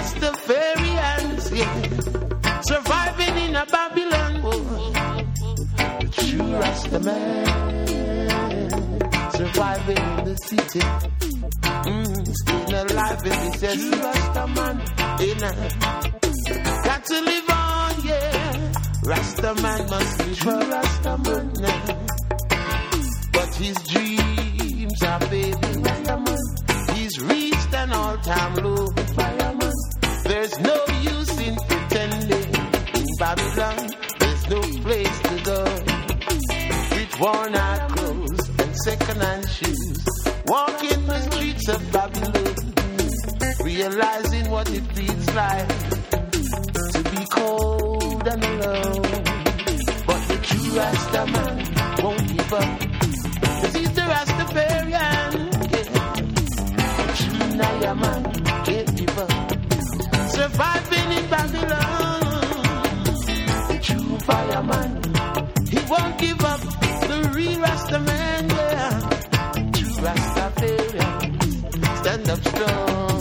Rastafarians, yeah, surviving in a Babylon. The true Rasta man, surviving in the city, staying alive in the true Rasta man. Got to live on, yeah. Rasta man must be true Rasta man, but his dreams are fading. He's reached an all-time low. There's no use in pretending. In Babylon, there's no place to go. With worn-out clothes and second-hand shoes, walking the streets of Babylon, realizing what it feels like to be cold and alone. But the true Rasta man won't give up, 'cause he's the Rastafarian. Naya man can't give up, surviving in Babylon. The true fireman, he won't give up. The real Rasta man, yeah. True Rastafarian, stand up strong.